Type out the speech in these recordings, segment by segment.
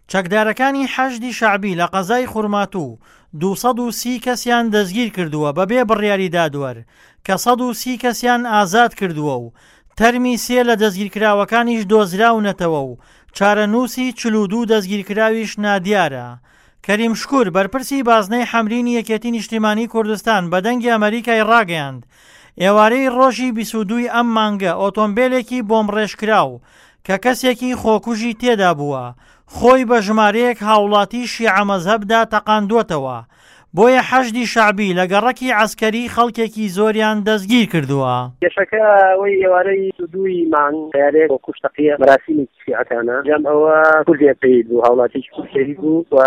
چەکدارەکانی حەشدی شەعبی لە قەزای خوڕماتوو 230 کەسیان دەستگیر کردووە بەبێ بڕیاری دادوەر کە 130 کەسیان ئازاد کردووە و تەرمی 3 لە دەستگیرکراوەکانیش دۆزراونەتەوە و چارەنووسی 42 دەستگیرکراویش نادیارە. کەریم شکوور بەرپرسی بازنەی حەمرینی یەکێتی نیشتیمانی کوردستان بە دەنگی ئەمریکای ڕاگەیاند ئێوارەی ڕۆژی 22 ئەم مانگە ئۆتۆمبیلێکی بۆمڕێژکراو کە کەسێکی خۆکوژی تێدا بووە خۆی بە ژمارەیەک هاوڵاتی شیعە مەزهەبدا تەقاندووەتەوە، بۆیە حەشدی شەعبی لە گەڕەکی عەسکەری خەڵکێکی زۆریان دەستگیر کردووە. کێشەکە ئەوەی ئێوارەی دووی مانگ یارێک بۆ کوشتەقیە مەراسیمی شیعەکانە جەم ئەوە کوردێک پێید بوو، هاوڵاتیی کوردێری بوو و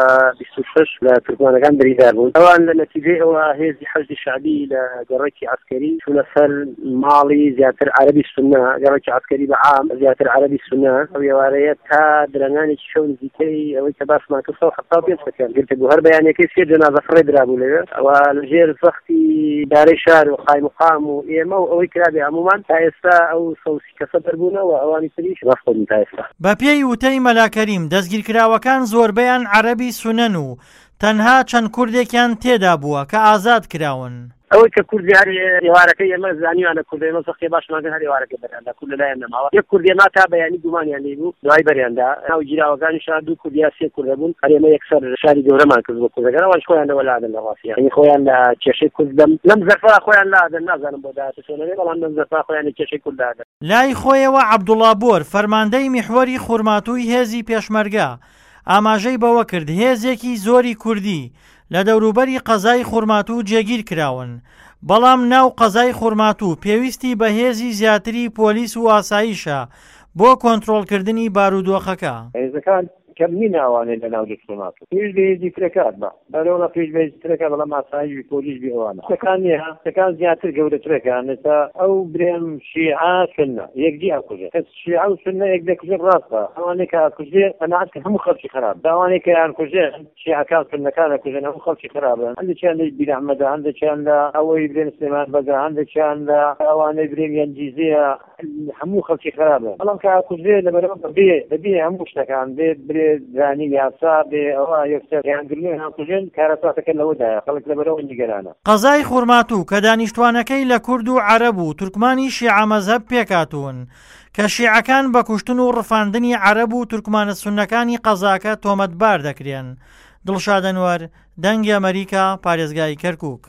26 لە تورکمانەکان بریندار بوون. ئەوان لە نەتیجەی ئەوە هێزی حەشدی شەعبی لە گەڕێکی عەسکەری چوونە سەر ماڵی زیاتر عەرەبی سونە، گەڕێکی عەسکەری بەعام زیاتر عەرەبی سونە. ئەو ئێوارەیە تا درەنگانێکی شەو نزیکەی ئەوەی کە باسمان کرد 175 کەسیان گرتە بوو. هەر بەیانێکی سێ جەنازە فڕێ درابوو لەوێ. ئەوە لەژێر سەختی دارەی شار و قای مقام و ئێمە و ئەوەی کرابێ هەمومان تا ئێستا ئەو 130 کەسە دەربوونەوە ئەوانی تریش ڕاستەوین تا ئێستا. بە پێی وتەی مەلاکەریم دەستگیرکراوەکان زۆربەیان عەرەبی سونەن و تەنها چەند کوردێکیان تێدا بووە کە ئازاد کراون. ئەوەی کە کوردی هەر ئێوارەکەی ئێمە زانیوانە کوردی ئێمە سەختی باشماگەن هەر ئێوارەکە بەریاندا کورد لەلایەن نەماوە. یەک کوردی ما تا بەیانی گومانیان لێ بوو دوای بەریاندا ناو گیراوەکانیشان دوو کوردیا سێ کورد بوون. هەر ئێمە یەکسەر شاری گەورەمان کرد بۆ کوردەکان ئەوانش خۆیان لەوە لادەن لە ڕاستیە، یعنی خۆیان لە کێشەی کورد لەم زەرفا خۆیان لادەن، نازانم بۆ داهاتوو چۆنەوێ، بەڵام لەم زەرفا خۆیان لە کێشەی کورد دادەن. لای خۆیەوە عەبدوڵڵا بۆر فەرماندەی میحوەری خوڕماتووی هێزی پێشمەرگە ئاماژەی بەوە کرد هێزێکی زۆری کوردی لە دەوروبەری قەزای خوڕماتوو جێگیر کراون، بەڵام ناو قەزای خوڕماتوو پێویستی بە هێزی زیاتری پۆلیس و ئاسایشە بۆ کۆنتڕۆڵکردنی بارودۆخەکە. هێزەکان کەمنی ناوانێت لە ناو خوڕماتوو پێش بە هێزی ترەکات بە بەرەوە پێش بە هێزی ترەکە بەڵام ئاسایش پۆلیس بێ ئەوانە شتەکان نییە، شتەکان زیاتر گەورەترەکان تا ئەو برێم شیعە سونە یەکدی ئاکوژێ کەس شیعە و سونە یەک دەکوژێ ڕاستە ئەوانەی کە ئاکوژێ قەناعەت کە هەموو خەڵکی خراپ ئەوانەی کە ئاکوژێن شیعەکان سونەکان ئەکوژێن هەموو خەڵکی خراپن، هەندێکیان لە بیر ئەحمەدە، هەندێکیان لە ئەوەی برێن سلێمان بەگا، هەندێکیان لە ئەوانەی برێن یەنجیزەیە، هەموو خەڵکی خراپن. بەڵام کە ئاکوژێ لەبەرەوە بەبێ هەموو شتەکان بێ برێ زانی یاسا بێ ئەوە یەکسەر یانگرنەوەی هاکوژێن کارەساتەکە لەوەدایە خەڵک لەبەرەوە نیگەرانە. قەزای خوڕماتوو کە دانیشتوانەکەی لە کورد و عەرەب و تورکمانی شیعە مەزهەب پێکاتوون کە شیعەکان بە کوشتن و ڕفاندنی عەرەب و تورکمانە سونەکانی قەزاکە تۆمەتبار دەکرێن. دڵشاد ئەنوەر، دەنگی ئەمریکا، پارێزگای کەرکووک.